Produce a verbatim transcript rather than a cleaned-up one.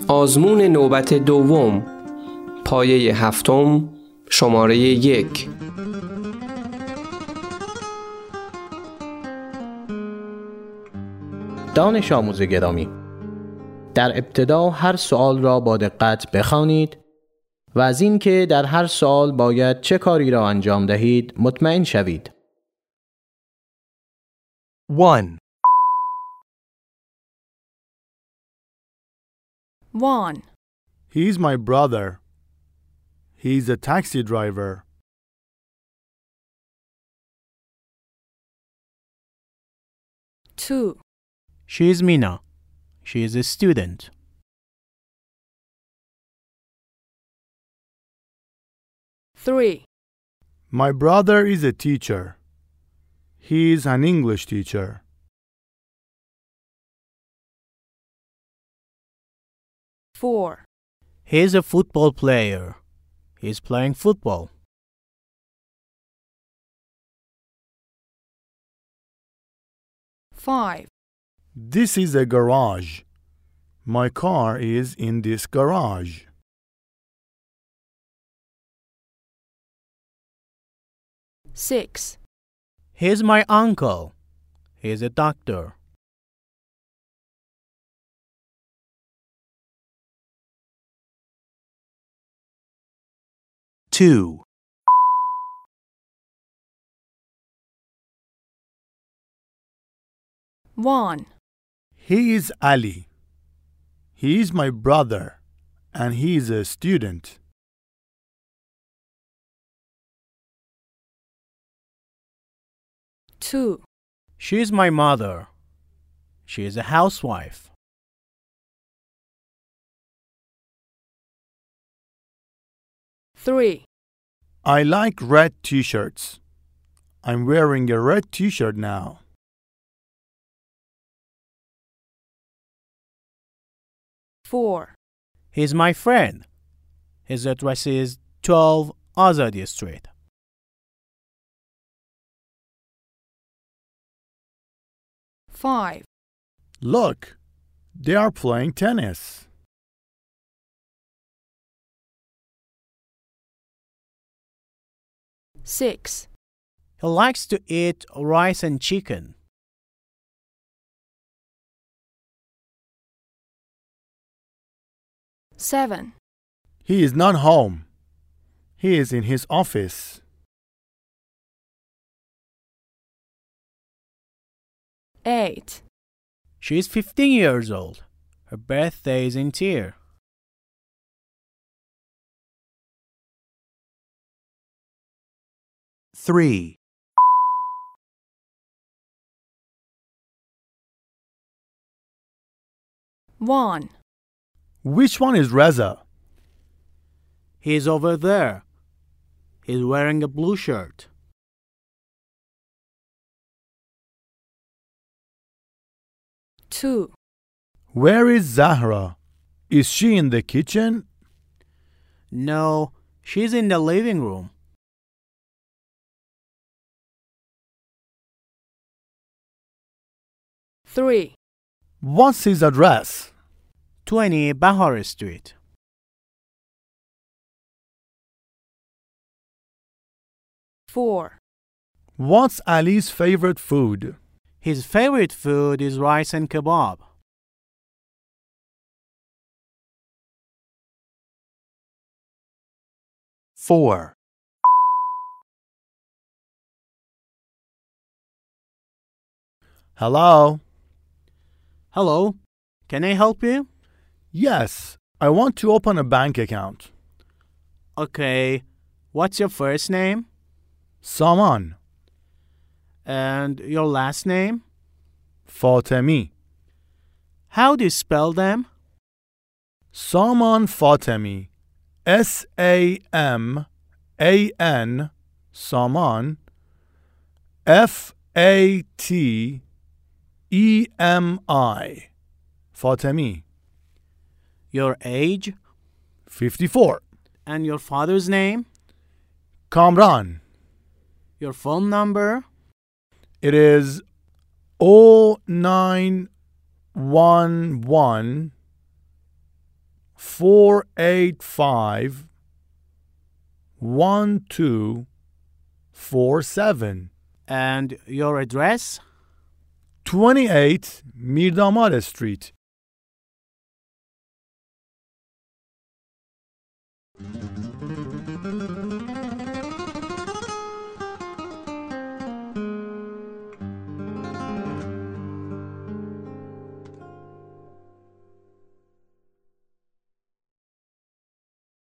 آزمون نوبت دوم، پایه هفتم، شماره یک. دانش آموز گرامی، در ابتدا هر سوال را با دقت بخوانید و از این که در هر سوال باید چه کاری را انجام دهید مطمئن شوید. one. One. He's my brother. He's a taxi driver. Two. She is Mina. She is a student. Three. My brother is a teacher. He's an English teacher. Four. He is a football player. He is playing football. Five. This is a garage. My car is in this garage. Six. He is my uncle. He is a doctor. two. One. He is Ali. He is my brother and he is a student. Two. She is my mother. She is a housewife. Three. I like red t-shirts. I'm wearing a red t-shirt now. Four. He is my friend. His address is twelve Azadi Street. Five. Look, they are playing tennis. Six. He likes to eat rice and chicken. Seven. He is not home. He is in his office. Eight. She is fifteen years old. Her birthday is in Tyre. three. One. Which one is Reza? He is over there. He is wearing a blue shirt. Two. Where is Zahra? Is she in the kitchen? No, she's in the living room. Three. What's his address? twenty Bahar Street. Four. What's Ali's favorite food? His favorite food is rice and kebab. four. Hello? Hello, can I help you? Yes, I want to open a bank account. Okay, what's your first name? Saman. And your last name? Fatemi. How do you spell them? Saman Fatemi. S A M A N. Saman. F A T E M I. Fatemi. Your age? fifty-four. And your father's name? Kamran. Your phone number? It is oh nine one one four eight five one two four seven. And your address? twenty-eight Mirdamar Street,